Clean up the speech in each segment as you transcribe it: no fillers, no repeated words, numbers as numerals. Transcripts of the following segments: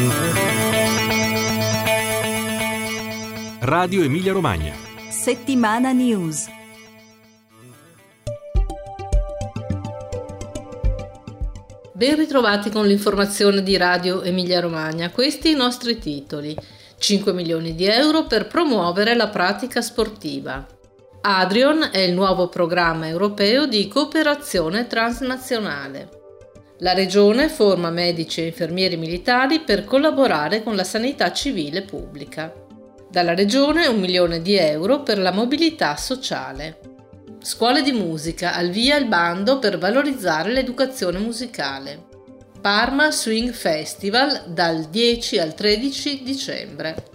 Radio Emilia Romagna. Settimana News. Ben ritrovati con l'informazione di Radio Emilia Romagna. Questi i nostri titoli. 5 milioni di euro per promuovere la pratica sportiva. Adrion è il nuovo programma europeo di cooperazione transnazionale. La Regione forma medici e infermieri militari per collaborare con la sanità civile pubblica. Dalla Regione 1 milione di euro per la mobilità sociale. Scuole di musica, al via il bando per valorizzare l'educazione musicale. Parma Swing Festival dal 10 al 13 dicembre.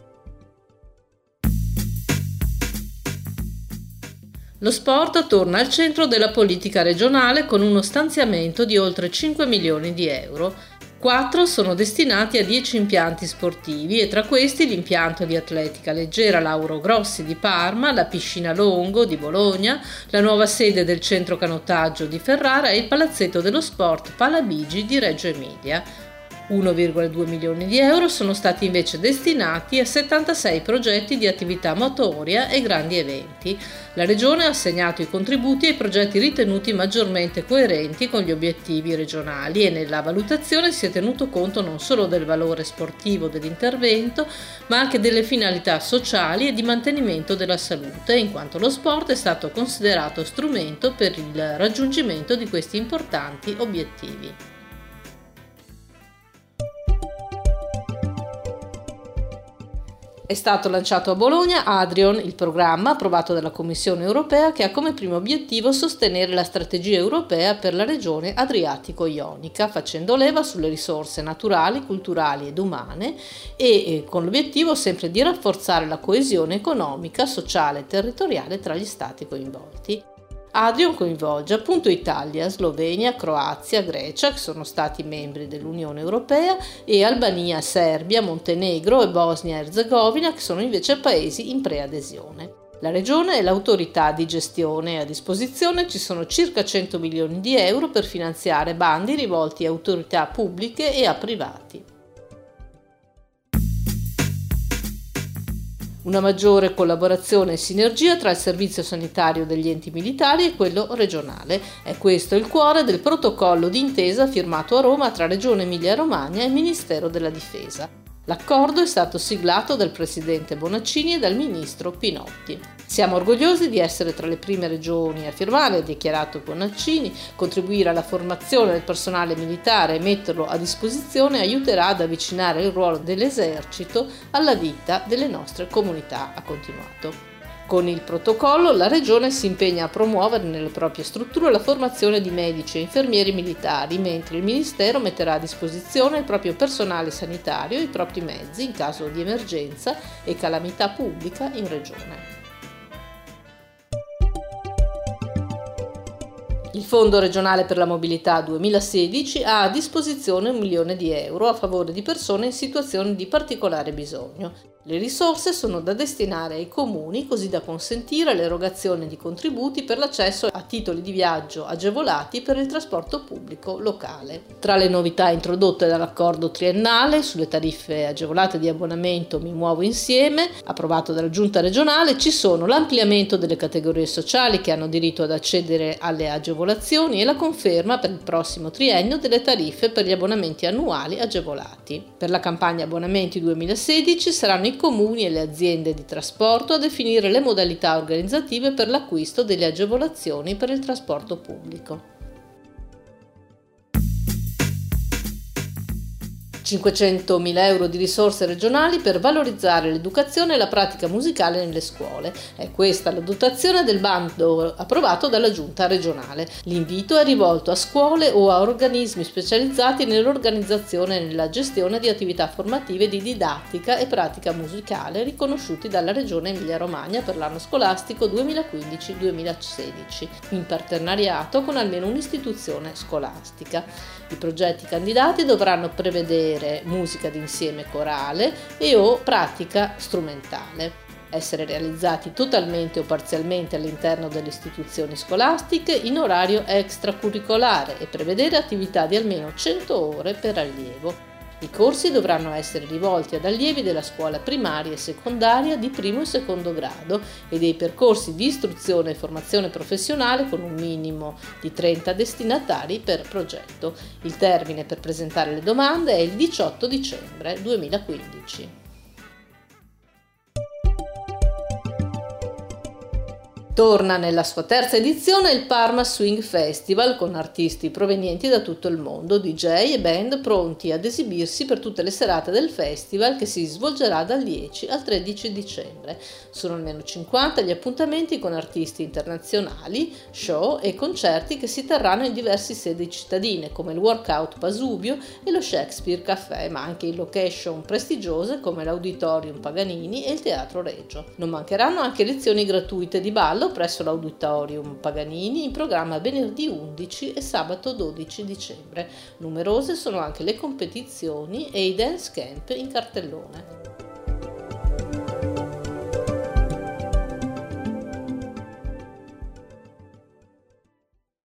Lo sport torna al centro della politica regionale con uno stanziamento di oltre 5 milioni di euro. 4 sono destinati a 10 impianti sportivi e tra questi l'impianto di atletica leggera Lauro Grossi di Parma, la piscina Longo di Bologna, la nuova sede del centro canottaggio di Ferrara e il palazzetto dello sport Palabigi di Reggio Emilia. 1,2 milioni di euro sono stati invece destinati a 76 progetti di attività motoria e grandi eventi. La Regione ha assegnato i contributi ai progetti ritenuti maggiormente coerenti con gli obiettivi regionali e nella valutazione si è tenuto conto non solo del valore sportivo dell'intervento, ma anche delle finalità sociali e di mantenimento della salute, in quanto lo sport è stato considerato strumento per il raggiungimento di questi importanti obiettivi. È stato lanciato a Bologna Adrion, il programma approvato dalla Commissione europea che ha come primo obiettivo sostenere la strategia europea per la regione Adriatico-Ionica, facendo leva sulle risorse naturali, culturali ed umane e con l'obiettivo sempre di rafforzare la coesione economica, sociale e territoriale tra gli stati coinvolti. Adrion coinvolge appunto Italia, Slovenia, Croazia, Grecia, che sono stati membri dell'Unione Europea, e Albania, Serbia, Montenegro e Bosnia-Erzegovina, che sono invece paesi in preadesione. La Regione è l'autorità di gestione e a disposizione ci sono circa 100 milioni di euro per finanziare bandi rivolti a autorità pubbliche e a privati. Una maggiore collaborazione e sinergia tra il servizio sanitario degli enti militari e quello regionale. È questo il cuore del protocollo d'intesa firmato a Roma tra Regione Emilia-Romagna e Ministero della Difesa. L'accordo è stato siglato dal Presidente Bonaccini e dal Ministro Pinotti. Siamo orgogliosi di essere tra le prime regioni a firmare, ha dichiarato Bonaccini. Contribuire alla formazione del personale militare e metterlo a disposizione aiuterà ad avvicinare il ruolo dell'esercito alla vita delle nostre comunità, ha continuato. Con il protocollo la Regione si impegna a promuovere nelle proprie strutture la formazione di medici e infermieri militari, mentre il Ministero metterà a disposizione il proprio personale sanitario e i propri mezzi in caso di emergenza e calamità pubblica in Regione. Il Fondo regionale per la mobilità 2016 ha a disposizione 1 milione di euro a favore di persone in situazioni di particolare bisogno. Le risorse sono da destinare ai comuni così da consentire l'erogazione di contributi per l'accesso a titoli di viaggio agevolati per il trasporto pubblico locale. Tra le novità introdotte dall'accordo triennale sulle tariffe agevolate di abbonamento Mi Muovo Insieme, approvato dalla Giunta regionale, ci sono l'ampliamento delle categorie sociali che hanno diritto ad accedere alle agevolazioni e la conferma per il prossimo triennio delle tariffe per gli abbonamenti annuali agevolati. Per la campagna abbonamenti 2016 saranno i comuni e le aziende di trasporto a definire le modalità organizzative per l'acquisto delle agevolazioni per il trasporto pubblico. 500.000 euro di risorse regionali per valorizzare l'educazione e la pratica musicale nelle scuole. È questa la dotazione del bando approvato dalla Giunta regionale. L'invito è rivolto a scuole o a organismi specializzati nell'organizzazione e nella gestione di attività formative di didattica e pratica musicale riconosciuti dalla Regione Emilia-Romagna per l'anno scolastico 2015-2016, in partenariato con almeno un'istituzione scolastica. I progetti candidati dovranno prevedere musica d'insieme corale e o pratica strumentale, essere realizzati totalmente o parzialmente all'interno delle istituzioni scolastiche in orario extracurricolare e prevedere attività di almeno 100 ore per allievo. I corsi dovranno essere rivolti ad allievi della scuola primaria e secondaria di primo e secondo grado e dei percorsi di istruzione e formazione professionale con un minimo di 30 destinatari per progetto. Il termine per presentare le domande è il 18 dicembre 2015. Torna nella sua terza edizione il Parma Swing Festival con artisti provenienti da tutto il mondo, DJ e band pronti ad esibirsi per tutte le serate del festival che si svolgerà dal 10 al 13 dicembre. Sono almeno 50 gli appuntamenti con artisti internazionali, show e concerti che si terranno in diverse sedi cittadine come il Workout Pasubio e lo Shakespeare Café, ma anche in location prestigiose come l'Auditorium Paganini e il Teatro Regio. Non mancheranno anche lezioni gratuite di ballo presso l'Auditorium Paganini in programma venerdì 11 e sabato 12 dicembre. Numerose sono anche le competizioni e i dance camp in cartellone.